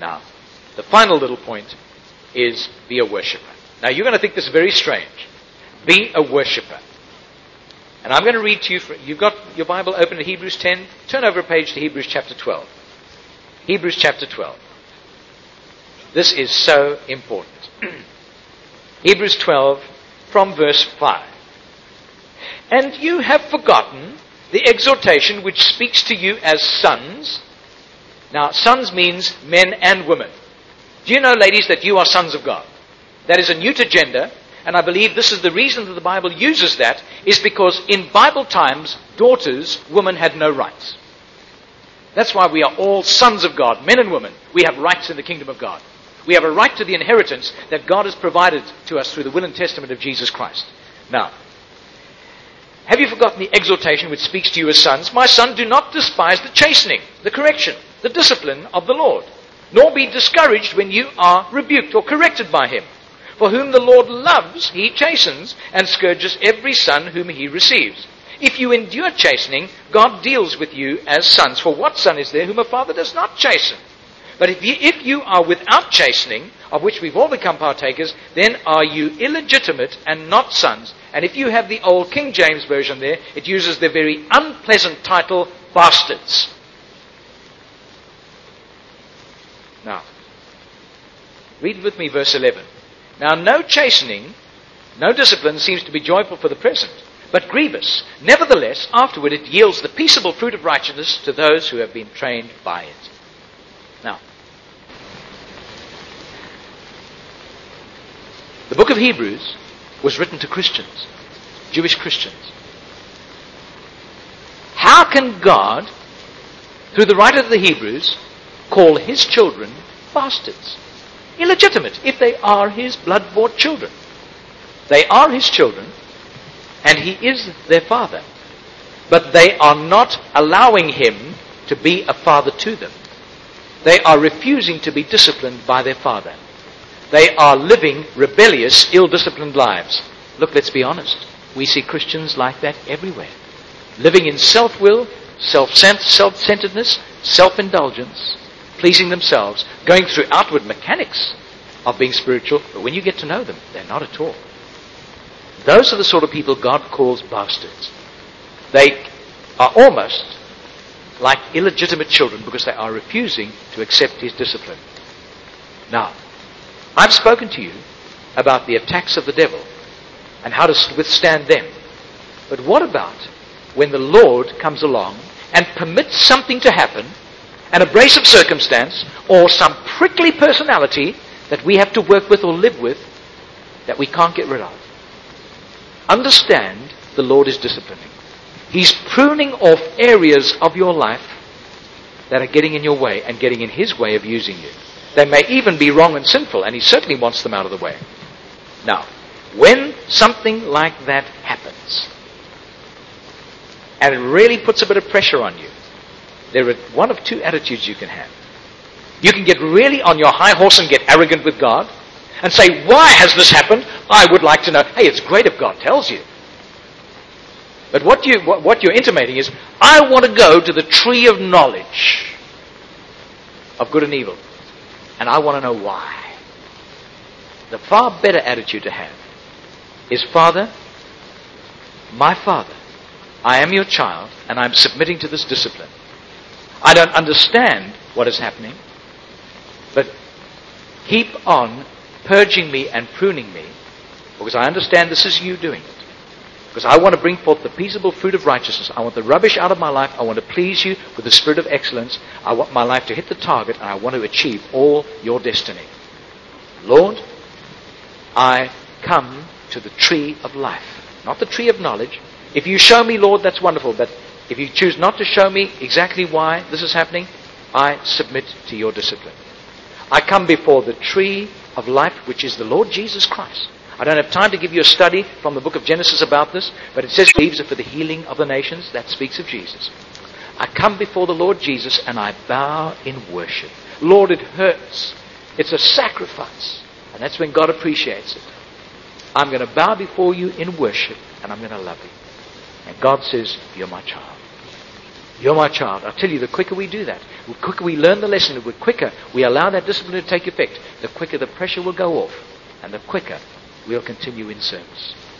Now, the final little point is be a worshipper. Now, you're going to think this is very strange. Be a worshipper. And I'm going to read to you, you've got your Bible open at Hebrews 10. Turn over a page to Hebrews chapter 12. Hebrews chapter 12. This is so important. Hebrews 12 from verse 5. And you have forgotten the exhortation which speaks to you as sons. Now, sons means men and women. Do you know, ladies, that you are sons of God? That is a neuter gender. And I believe this is the reason that the Bible uses that, is because in Bible times, daughters, women had no rights. That's why we are all sons of God, men and women. We have rights in the kingdom of God. We have a right to the inheritance that God has provided to us through the will and testament of Jesus Christ. Now, have you forgotten the exhortation which speaks to you as sons? My son, do not despise the chastening, the correction, the discipline of the Lord, nor be discouraged when you are rebuked or corrected by him. For whom the Lord loves, he chastens and scourges every son whom he receives. If you endure chastening, God deals with you as sons. For what son is there whom a father does not chasten? But if you are without chastening, of which we've all become partakers, then are you illegitimate and not sons. And if you have the old King James Version there, it uses the very unpleasant title, bastards. Now, read with me verse 11. Now, no chastening, no discipline seems to be joyful for the present, but grievous. Nevertheless, afterward it yields the peaceable fruit of righteousness to those who have been trained by it. Now, the book of Hebrews was written to Christians, Jewish Christians. How can God, through the writer of the Hebrews, call his children bastards? Illegitimate, if they are his blood-bought children. They are his children, and he is their father. But they are not allowing him to be a father to them. They are refusing to be disciplined by their father. They are living rebellious, ill-disciplined lives. Look, let's be honest. We see Christians like that everywhere. Living in self-will, self-centeredness, self-indulgence, pleasing themselves, going through outward mechanics of being spiritual, but when you get to know them, they're not at all. Those are the sort of people God calls bastards. They are almost like illegitimate children because they are refusing to accept his discipline. Now, I've spoken to you about the attacks of the devil and how to withstand them. But what about when the Lord comes along and permits something to happen, an abrasive circumstance, or some prickly personality that we have to work with or live with that we can't get rid of? Understand, the Lord is disciplining. He's pruning off areas of your life that are getting in your way and getting in his way of using you. They may even be wrong and sinful, and he certainly wants them out of the way. Now, when something like that happens, and it really puts a bit of pressure on you, there are one of two attitudes you can have. You can get really on your high horse and get arrogant with God and say, why has this happened? I would like to know. Hey, it's great if God tells you. But what you're intimating is, I want to go to the tree of knowledge of good and evil, and I want to know why. The far better attitude to have is, Father, my Father, I am your child, and I'm submitting to this discipline. I don't understand what is happening, but keep on purging me and pruning me, because I understand this is you doing it. Because I want to bring forth the peaceable fruit of righteousness. I want the rubbish out of my life. I want to please you with the spirit of excellence. I want my life to hit the target, and I want to achieve all your destiny. Lord, I come to the tree of life, not the tree of knowledge. If you show me, Lord, that's wonderful. But if you choose not to show me exactly why this is happening, I submit to your discipline. I come before the tree of life, which is the Lord Jesus Christ. I don't have time to give you a study from the book of Genesis about this, but it says leaves are for the healing of the nations. That speaks of Jesus. I come before the Lord Jesus and I bow in worship. Lord, it hurts. It's a sacrifice. And that's when God appreciates it. I'm going to bow before you in worship and I'm going to love you. And God says, you're my child. You're my child. I tell you, the quicker we do that, the quicker we learn the lesson, the quicker we allow that discipline to take effect, the quicker the pressure will go off, and the quicker we'll continue in service.